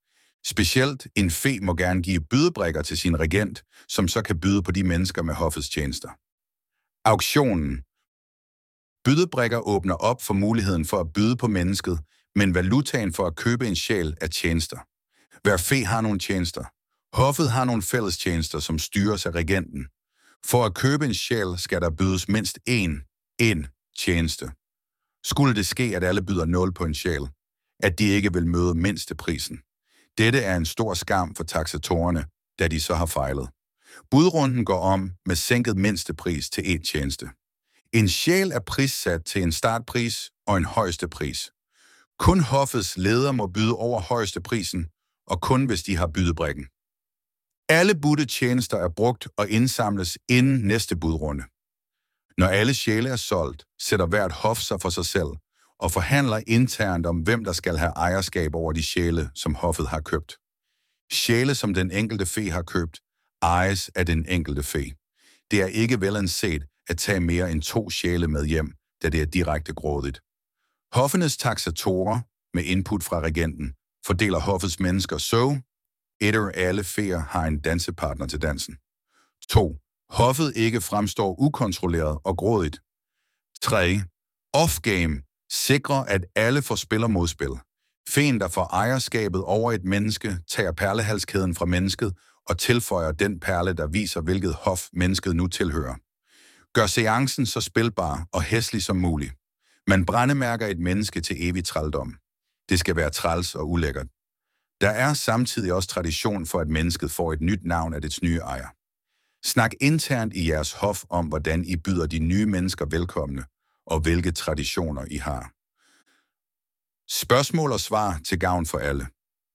Specielt en fe må gerne give bydebrikker til sin regent, som så kan byde på de mennesker med hoffets tjenester. Auktionen. Bydebrikker åbner op for muligheden for at byde på mennesket, men valutaen for at købe en sjæl er tjenester. Hver fe har nogle tjenester. Hoffet har nogle fælles tjenester, som styres af regenten. For at købe en sjæl skal der bydes mindst én, en tjeneste. Skulle det ske, at alle byder nul på en sjæl, at de ikke vil møde mindsteprisen. Dette er en stor skam for taksatorerne, da de så har fejlet. Budrunden går om med sænket mindstepris til én tjeneste. En sjæl er prissat til en startpris og en højeste pris. Kun hoffets leder må byde over højeste prisen, og kun hvis de har bydebrikken. Alle budte tjenester er brugt og indsamles inden næste budrunde. Når alle sjæle er solgt, sætter hvert hof sig for sig selv og forhandler internt om, hvem der skal have ejerskab over de sjæle, som hoffet har købt. Sjæle, som den enkelte fe har købt, ejes af den enkelte fe. Det er ikke velanset at tage mere end to sjæle med hjem, da det er direkte grådigt. Hoffenes taksatorer, med input fra regenten, fordeler hoffets mennesker så, et af alle feer har en dansepartner til dansen. to. Hoffet ikke fremstår ukontrolleret og grådigt. tre. Off-game sikrer, at alle får spil og modspil. Feen, der får ejerskabet over et menneske, tager perlehalskæden fra mennesket og tilføjer den perle, der viser, hvilket hof mennesket nu tilhører. Gør seancen så spilbar og hæslig som muligt. Man brændemærker et menneske til evig trældom. Det skal være træls og ulækkert. Der er samtidig også tradition for, at mennesket får et nyt navn af dets nye ejer. Snak internt i jeres hof om, hvordan I byder de nye mennesker velkomne, og hvilke traditioner I har. Spørgsmål og svar til gavn for alle.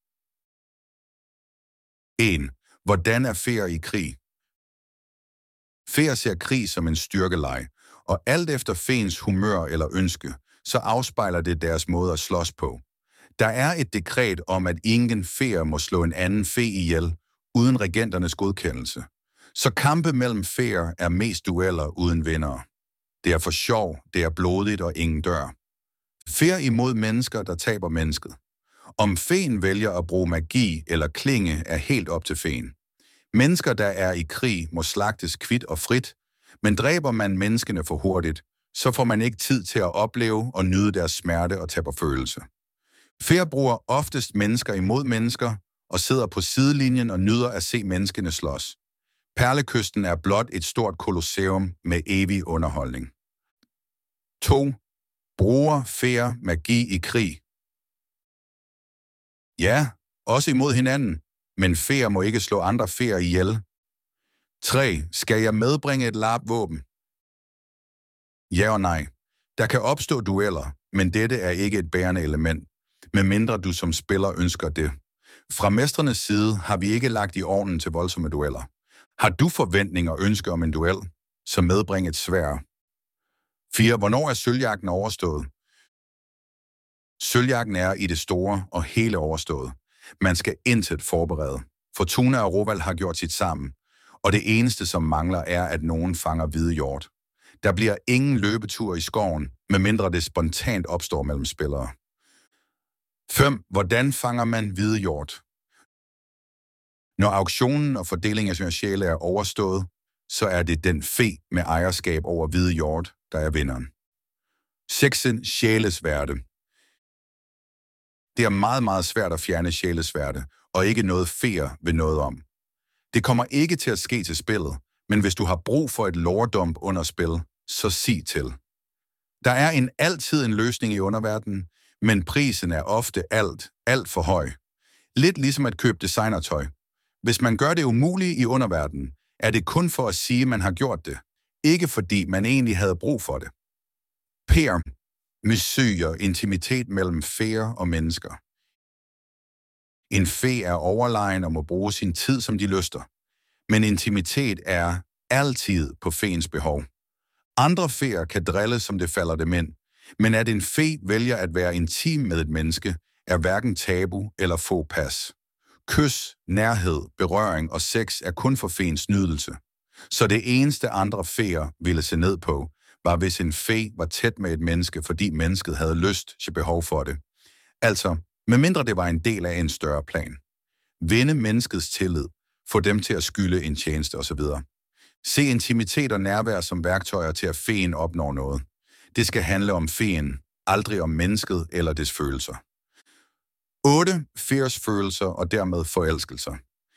en. Hvordan er feer i krig? Feer ser krig som en styrkeleg, og alt efter feens humør eller ønske, så afspejler det deres måde at slås på. Der er et dekret om, at ingen feer må slå en anden fe ihjel, uden regenternes godkendelse. Så kampe mellem feer er mest dueller uden vindere. Det er for sjov, det er blodigt og ingen dør. Feer imod mennesker, der taber mennesket. Om feen vælger at bruge magi eller klinge, er helt op til feen. Mennesker, der er i krig, må slagtes kvit og frit, men dræber man menneskene for hurtigt, så får man ikke tid til at opleve og nyde deres smerte og taber følelse. Feer bruger oftest mennesker imod mennesker og sidder på sidelinjen og nyder at se menneskene slås. Perlekysten er blot et stort kolosseum med evig underholdning. to. Bruger feer magi i krig? Ja, også imod hinanden, men feer må ikke slå andre feer ihjel. tre. Skal jeg medbringe et lap-våben? Ja og nej. Der kan opstå dueller, men dette er ikke et bærende element, medmindre du som spiller ønsker det. Fra mestrenes side har vi ikke lagt i ovnen til voldsomme dueller. Har du forventninger og ønsker om en duel, så medbring et sværd. fire. Hvornår er sølvjagten overstået? Sølvjagten er i det store og hele overstået. Man skal intet forberede. Fortuna og Roval har gjort sit sammen, og det eneste, som mangler, er, at nogen fanger hvide hjort. Der bliver ingen løbetur i skoven, medmindre det spontant opstår mellem spillere. fem. Hvordan fanger man hvide hjort? Når auktionen og fordelingen af sjæle er overstået, så er det den fe med ejerskab over hvide hjort, der er vinderen. seks. Sjælesværte. Det er meget, meget svært at fjerne sjælesværte, og ikke noget feer ved noget om. Det kommer ikke til at ske til spillet, men hvis du har brug for et lordump under spil, så sig til. Der er en altid en løsning i underverdenen, men prisen er ofte alt, alt for høj. Lidt ligesom at købe designertøj. Hvis man gør det umuligt i underverdenen, er det kun for at sige, at man har gjort det, ikke fordi man egentlig havde brug for det. Per. Mysyger intimitet mellem feer og mennesker. En fe er overlegen og må bruge sin tid, som de lyster. Men intimitet er altid på feens behov. Andre feer kan drille, som det falder dem ind, men at en fe vælger at være intim med et menneske, er hverken tabu eller få pas. Kys, nærhed, berøring og sex er kun for feens nydelse. Så det eneste andre feer ville se ned på, var hvis en fe var tæt med et menneske, fordi mennesket havde lyst til behov for det. Altså, medmindre det var en del af en større plan. Vinde menneskets tillid. Få dem til at skylde en tjeneste osv. Se intimitet og nærvær som værktøjer til at feen opnår noget. Det skal handle om feen, aldrig om mennesket eller dets følelser. otte. Fears følelser og dermed forelskelser.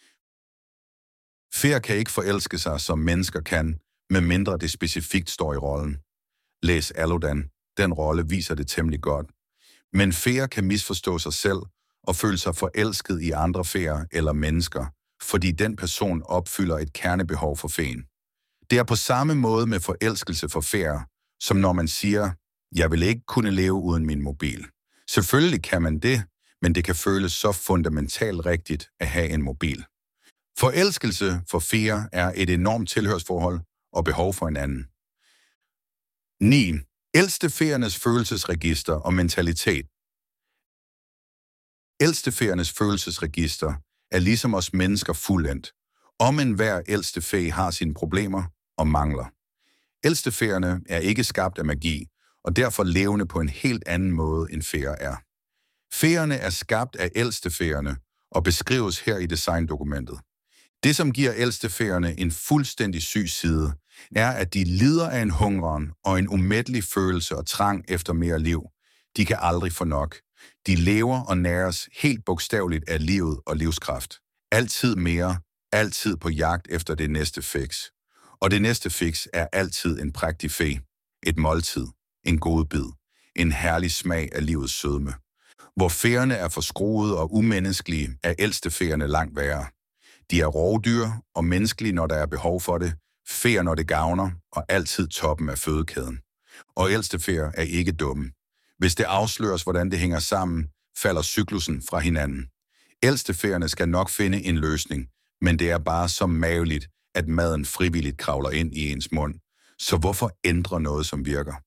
Fear kan ikke forelske sig, som mennesker kan, medmindre det specifikt står i rollen. Læs Allodan. Den rolle viser det temmelig godt. Men fear kan misforstå sig selv og føle sig forelsket i andre feer eller mennesker, fordi den person opfylder et kernebehov for feen. Det er på samme måde med forelskelse for fear, som når man siger, jeg vil ikke kunne leve uden min mobil. Selvfølgelig kan man det, men det kan føles så fundamentalt rigtigt at have en mobil. Forelskelse for fear er et enormt tilhørsforhold og behov for en anden. ni. Ældstefeernes følelsesregister og mentalitet. Ældstefeernes følelsesregister er ligesom os mennesker fuldendt. Om enhver ældstefe har sine problemer og mangler. Ældstefeerne er ikke skabt af magi, og derfor levende på en helt anden måde end feer er. Feerne er skabt af ældstefeerne og beskrives her i designdokumentet. Det, som giver ældstefeerne en fuldstændig syg side, er, at de lider af en hungeren og en umættelig følelse og trang efter mere liv. De kan aldrig få nok. De lever og næres helt bogstaveligt af livet og livskraft. Altid mere, altid på jagt efter det næste fix. Og det næste fix er altid en prægtig fe, et måltid, en god bid, en herlig smag af livets sødme. Hvor feerne er forskruede og umenneskelige, er ældstefeerne langt værre. De er rovdyr og menneskelige, når der er behov for det, feer, når det gavner, og altid toppen af fødekæden. Og ældstefeer er ikke dumme. Hvis det afsløres, hvordan det hænger sammen, falder cyklusen fra hinanden. Ældstefeerne skal nok finde en løsning, men det er bare så maveligt, at maden frivilligt kravler ind i ens mund. Så hvorfor ændre noget, som virker?